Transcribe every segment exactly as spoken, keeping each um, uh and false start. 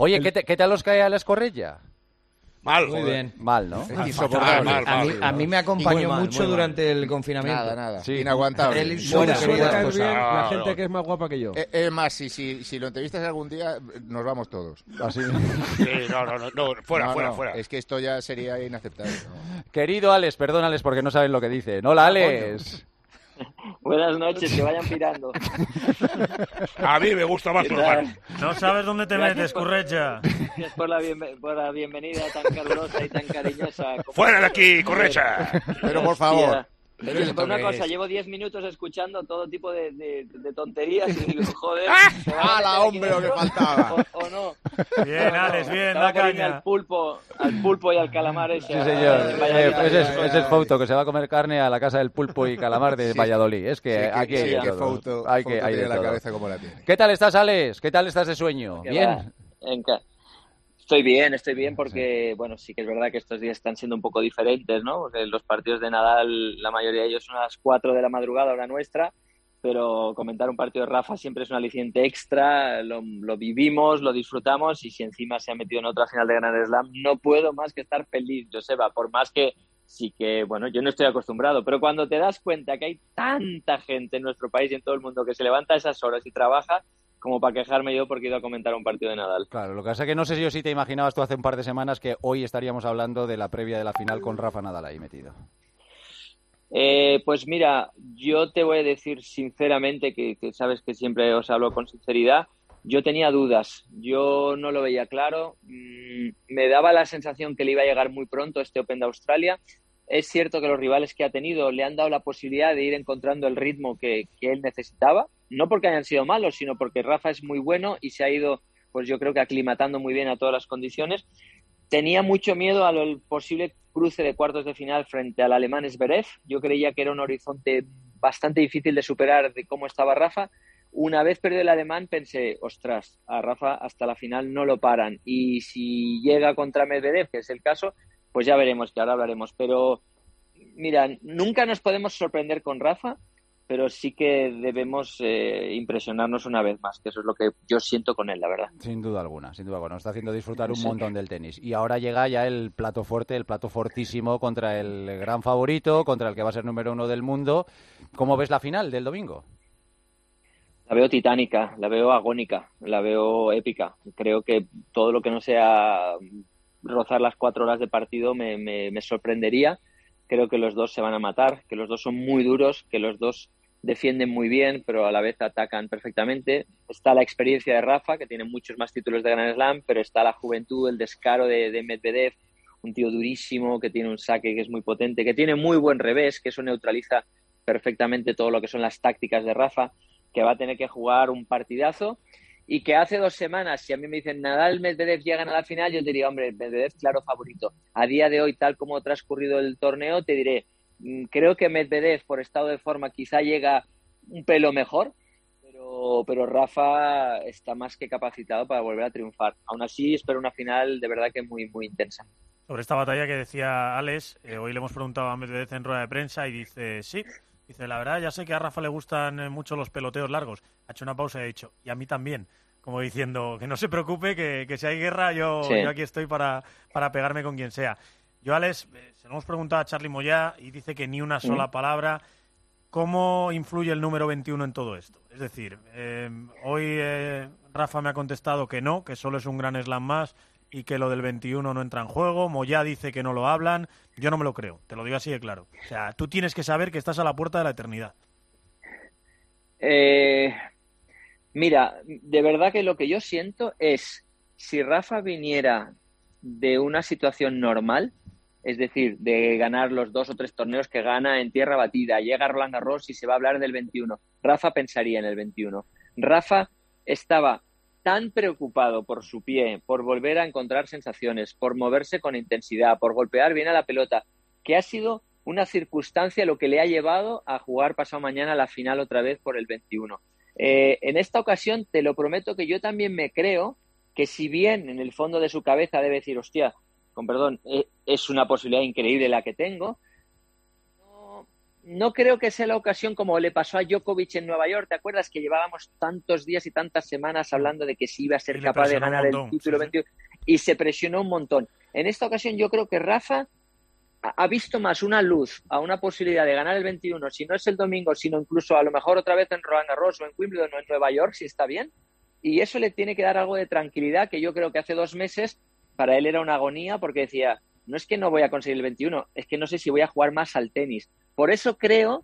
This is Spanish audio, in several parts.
Oye, ¿qué, te, ¿qué tal os cae a la Escorrella? Mal, muy joder. bien. Mal, ¿no? Insoportable. Mal, mal, A mí, mal. a mí me acompañó mal, mucho muy mal. durante el confinamiento. Nada, nada. Sí. Inaguantable. Él Suele, Buena, suele querida caer esposa. bien la Ah, gente no. que es más guapa que yo. Eh, Es más, si, si, si lo entrevistas algún día, nos vamos todos. Así. Sí, no, no, no, no, fuera, No, fuera, no, fuera. Es que esto ya sería inaceptable. ¿no? Querido Alex, perdón, Alex, porque no sabes lo que dicen. Hola, Alex. Buenas noches, que vayan pirando. A mí me gusta más ¿Qué normal. tal? No sabes dónde te Gracias metes, por- Currecha. Gracias por la, bienve- por la bienvenida tan calurosa y tan cariñosa. como- ¡Fuera de aquí, Correcha! Pero por Hostia. favor. Pero Oye, esto pues una qué cosa, es. llevo diez minutos escuchando todo tipo de, de, de tonterías y digo, joder, ¡Ah! ¿se van a meter ¡Hala, aquí hombre, lo que dentro faltaba! O, o no. Bien, No, no, Alex, bien, estaba da por irme caña. al pulpo, al pulpo y al calamar ese. Sí, a- señor. en Eh, Valladolid. ese, es, ese es Fouto, que se va a comer carne a la casa del pulpo y calamar de Sí. Valladolid. Es que Sí, que- aquí hay sí, de que todo. Fouto- Hay que, Fouto hay de tiene la todo. cabeza como la tiene. ¿Qué tal estás, Alex? ¿Qué tal estás de sueño? Que ¿Bien? va, en ca- Estoy bien, estoy bien porque, bueno, sí que es verdad que estos días están siendo un poco diferentes, ¿no? Porque los partidos de Nadal, la mayoría de ellos son a las cuatro de la madrugada, hora nuestra, pero comentar un partido de Rafa siempre es un aliciente extra, lo, lo vivimos, lo disfrutamos y si encima se ha metido en otra final de Grand Slam, no puedo más que estar feliz, Joseba, por más que sí que, bueno, yo no estoy acostumbrado, pero cuando te das cuenta que hay tanta gente en nuestro país y en todo el mundo que se levanta a esas horas y trabaja, como para quejarme yo porque he ido a comentar un partido de Nadal. Claro, lo que pasa es que no sé si yo sí te imaginabas tú hace un par de semanas que hoy estaríamos hablando de la previa de la final con Rafa Nadal ahí metido. Eh, pues mira, yo te voy a decir sinceramente que, que sabes que siempre os hablo con sinceridad. Yo tenía dudas, yo no lo veía claro. Mm, me daba la sensación que le iba a llegar muy pronto este Open de Australia. Es cierto que los rivales que ha tenido le han dado la posibilidad de ir encontrando el ritmo que, que él necesitaba, no porque hayan sido malos, sino porque Rafa es muy bueno y se ha ido, pues yo creo que aclimatando muy bien a todas las condiciones. Tenía mucho miedo al posible cruce de cuartos de final frente al alemán Zverev. Yo creía que era un horizonte bastante difícil de superar de cómo estaba Rafa. Una vez perdió el alemán pensé, ostras, a Rafa hasta la final no lo paran. Y si llega contra Medvedev, que es el caso, pues ya veremos, que ahora hablaremos. Pero mira, nunca nos podemos sorprender con Rafa, pero sí que debemos eh, impresionarnos una vez más, que eso es lo que yo siento con él, la verdad. Sin duda alguna, sin duda alguna. Nos está haciendo disfrutar un Sí. montón del tenis. Y ahora llega ya el plato fuerte, el plato fortísimo contra el gran favorito, contra el que va a ser número uno del mundo. ¿Cómo ves la final del domingo? La veo titánica, la veo agónica, la veo épica. Creo que todo lo que no sea rozar las cuatro horas de partido me, me, me sorprendería. Creo que los dos se van a matar, que los dos son muy duros, que los dos defienden muy bien, pero a la vez atacan perfectamente. Está la experiencia de Rafa, que tiene muchos más títulos de Grand Slam, pero está la juventud, el descaro de, de Medvedev, un tío durísimo, que tiene un saque que es muy potente, que tiene muy buen revés, que eso neutraliza perfectamente todo lo que son las tácticas de Rafa, que va a tener que jugar un partidazo y que hace dos semanas, si a mí me dicen Nadal, Medvedev llegan a la final, yo te diría, hombre, Medvedev, claro, favorito. A día de hoy, tal como ha transcurrido el torneo, te diré, creo que Medvedev, por estado de forma, quizá llega un pelo mejor, pero, pero Rafa está más que capacitado para volver a triunfar. Aún así, espero una final de verdad que muy, muy intensa. Sobre esta batalla que decía Alex, eh, hoy le hemos preguntado a Medvedev en rueda de prensa y dice, sí, dice, la verdad, ya sé que a Rafa le gustan eh, mucho los peloteos largos. Ha hecho una pausa y ha dicho, y a mí también. Como diciendo, que no se preocupe, que, que si hay guerra, yo, Sí. yo aquí estoy para, para pegarme con quien sea. Yo, Alex, eh, se lo hemos preguntado a Charly Moyá y dice que ni una sola Mm. palabra. ¿Cómo influye el número veintiuno en todo esto? Es decir, eh, hoy eh, Rafa me ha contestado que no, que solo es un gran slam más y que lo del veintiuno no entra en juego. Moyá dice que no lo hablan. Yo no me lo creo, te lo digo así de claro. O sea, tú tienes que saber que estás a la puerta de la eternidad. Eh, mira, de verdad que lo que yo siento es, si Rafa viniera de una situación normal, es decir, de ganar los dos o tres torneos que gana en tierra batida, llega Roland Garros y se va a hablar del veintiuno, Rafa pensaría en el veintiuno. Rafa estaba tan preocupado por su pie, por volver a encontrar sensaciones, por moverse con intensidad, por golpear bien a la pelota, que ha sido una circunstancia lo que le ha llevado a jugar pasado mañana la final otra vez por el veintiuno. Eh, en esta ocasión te lo prometo que yo también me creo que si bien en el fondo de su cabeza debe decir, hostia, con perdón, eh, es una posibilidad increíble la que tengo, no, no creo que sea la ocasión como le pasó a Djokovic en Nueva York. ¿Te acuerdas que llevábamos tantos días y tantas semanas hablando de que sí iba a ser capaz de ganar el título sí, veintiuno y se presionó un montón? En esta ocasión yo creo que Rafa ha visto más una luz a una posibilidad de ganar el veintiuno, si no es el domingo, sino incluso a lo mejor otra vez en Roland Garros o en Wimbledon o en Nueva York, si está bien. Y eso le tiene que dar algo de tranquilidad, que yo creo que hace dos meses para él era una agonía, porque decía, no es que no voy a conseguir el veintiuno, es que no sé si voy a jugar más al tenis. Por eso creo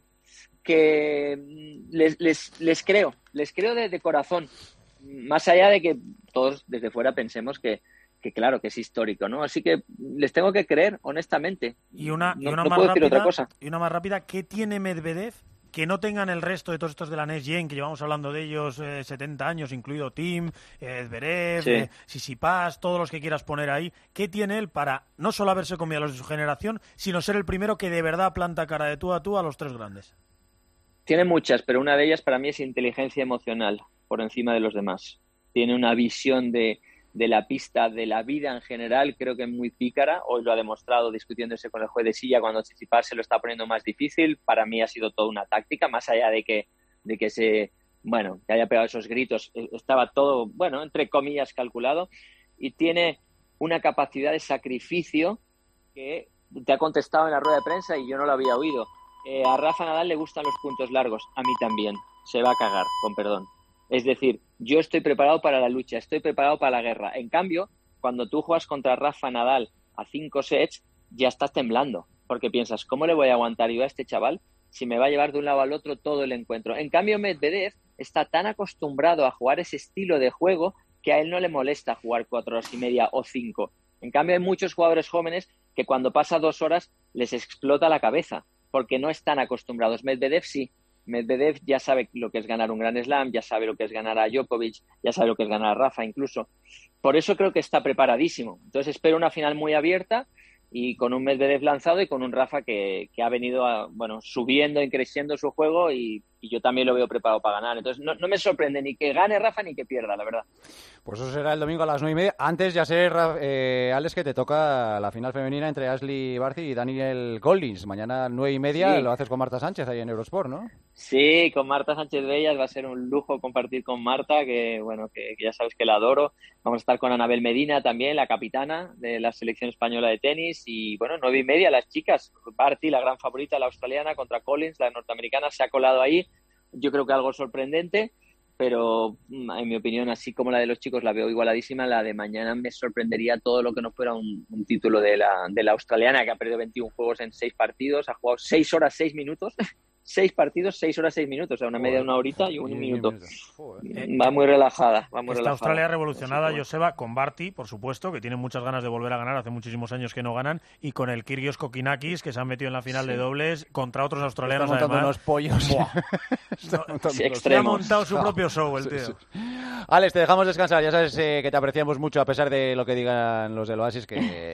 que les, les, les creo, les creo de, de corazón, más allá de que todos desde fuera pensemos que, que claro, que es histórico, ¿no? Así que les tengo que creer, honestamente. Y una, no, y una no más puedo rápida, decir otra cosa. Y una más rápida, ¿qué tiene Medvedev que no tengan el resto de todos estos de la Next Gen, que llevamos hablando de ellos eh, setenta años, incluido Tim, eh, Zverev, Sí. eh, Tsitsipas, todos los que quieras poner ahí? ¿Qué tiene él para no solo haberse comido a los de su generación, sino ser el primero que de verdad planta cara de tú a tú a los tres grandes? Tiene muchas, pero una de ellas para mí es inteligencia emocional por encima de los demás. Tiene una visión de, de la pista, de la vida en general, creo que es muy pícara. Hoy lo ha demostrado discutiéndose con el juez de silla cuando Tsitsipas se lo está poniendo más difícil. Para mí ha sido toda una táctica, más allá de que, de que se, bueno, que haya pegado esos gritos. Estaba todo, bueno, entre comillas, calculado. Y tiene una capacidad de sacrificio que te ha contestado en la rueda de prensa y yo no lo había oído. Eh, a Rafa Nadal le gustan los puntos largos, a mí también. Se va a cagar, con perdón. Es decir, yo estoy preparado para la lucha, estoy preparado para la guerra. En cambio, cuando tú juegas contra Rafa Nadal a cinco sets, ya estás temblando, porque piensas, ¿cómo le voy a aguantar yo a este chaval si me va a llevar de un lado al otro todo el encuentro? En cambio, Medvedev está tan acostumbrado a jugar ese estilo de juego que a él no le molesta jugar cuatro horas y media o cinco. En cambio, hay muchos jugadores jóvenes que cuando pasa dos horas les explota la cabeza, porque no están acostumbrados. Medvedev sí. Medvedev ya sabe lo que es ganar un Grand Slam, ya sabe lo que es ganar a Djokovic, ya sabe lo que es ganar a Rafa incluso. Por eso creo que está preparadísimo. Entonces espero una final muy abierta y con un Medvedev lanzado y con un Rafa que, que ha venido a, bueno, subiendo y creciendo su juego y, y yo también lo veo preparado para ganar. Entonces no, no me sorprende ni que gane Rafa ni que pierda, la verdad. Pues eso será el domingo a las nueve y media. Antes ya sé, eh, Alex, que te toca la final femenina entre Ashley Barty y Daniel Goldings. Mañana nueve y media, sí. Lo haces con Marta Sánchez ahí en Eurosport, ¿no? Sí, con Marta Sánchez Bellas va a ser un lujo compartir con Marta, que bueno, que, que ya sabes que la adoro. Vamos a estar con Anabel Medina también, la capitana de la selección española de tenis. Y bueno, nueve y media las chicas. Barty, la gran favorita, la australiana, contra Collins, la norteamericana, se ha colado ahí. Yo creo que algo sorprendente, pero en mi opinión, así como la de los chicos la veo igualadísima, la de mañana me sorprendería todo lo que no fuera un, un título de la, de la australiana, que ha perdido veintiún juegos en seis partidos, ha jugado seis horas, seis minutos. Seis partidos, seis horas, seis minutos, o sea, una media de una horita y un Joder. minuto. Joder. Va muy relajada, va muy Esta relajada. Australia revolucionada, Joseba, con Barty, por supuesto, que tiene muchas ganas de volver a ganar, hace muchísimos años que no ganan, y con el Kyrgios Kokinakis, que se han metido en la final sí. de dobles contra otros australianos, está montando además. unos pollos. no, sí, se ha montado su propio show, el tío. Sí, sí. Alex, te dejamos descansar, ya sabes eh, que te apreciamos mucho, a pesar de lo que digan los del Oasis, que,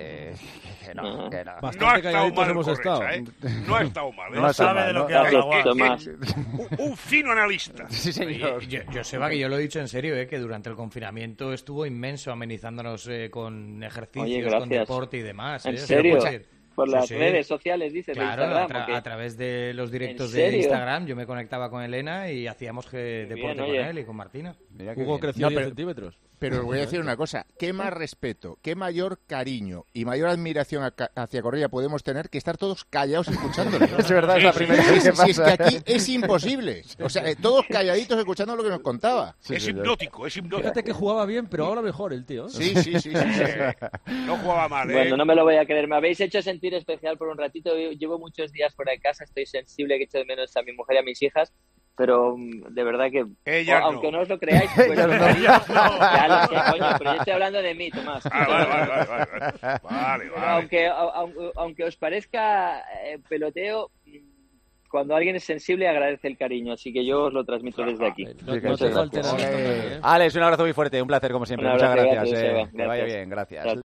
que no, que no. Bastante no ha estado mal hemos estado. Correcha, ¿eh? No ha estado mal. ¿eh? No, no sabe mal, de lo no, que habla, un, un fino analista. Sí, señor. Yo, yo Seba, que yo lo he dicho en serio, eh, que durante el confinamiento estuvo inmenso amenizándonos eh, con ejercicios, Oye, con deporte y demás. ¿En eh? serio? O sea, por las sí, sí. redes sociales, dices, claro, de Instagram. A, tra ¿o qué? a través de los directos de Instagram, yo me conectaba con Elena y hacíamos que deporte bien, con él y con Martina. Hugo creció no, diez pero, centímetros. Pero os voy a decir una cosa, qué más respeto, qué mayor cariño y mayor admiración hacia Correia podemos tener que estar todos callados escuchándole. Es verdad, es la primera vez que pasa. Si es que aquí es imposible. O sea, eh, todos calladitos escuchando lo que nos contaba. Sí, es sí, hipnótico, es hipnótico. Fíjate que jugaba bien, pero ahora mejor el tío. Sí, sí, sí. sí, sí. No jugaba mal, ¿eh? Bueno, no me lo voy a creer. Me habéis hecho sentir especial por un ratito. Llevo muchos días fuera de casa, estoy sensible, que echo de menos a mi mujer y a mis hijas. Pero de verdad que, Ella o, aunque no. no os lo creáis, pues, no. ya lo sé, coño, pero yo estoy hablando de mí, Tomás. Ah, vale, vale, vale, vale, vale, vale. Aunque, aunque, aunque os parezca eh, peloteo, cuando alguien es sensible agradece el cariño, así que yo os lo transmito desde aquí. No, no te falten Alex, un abrazo muy fuerte, un placer como siempre. Un Muchas abrazo, gracias. gracias, eh. Seba. Que vaya Gracias. bien, gracias. Gracias.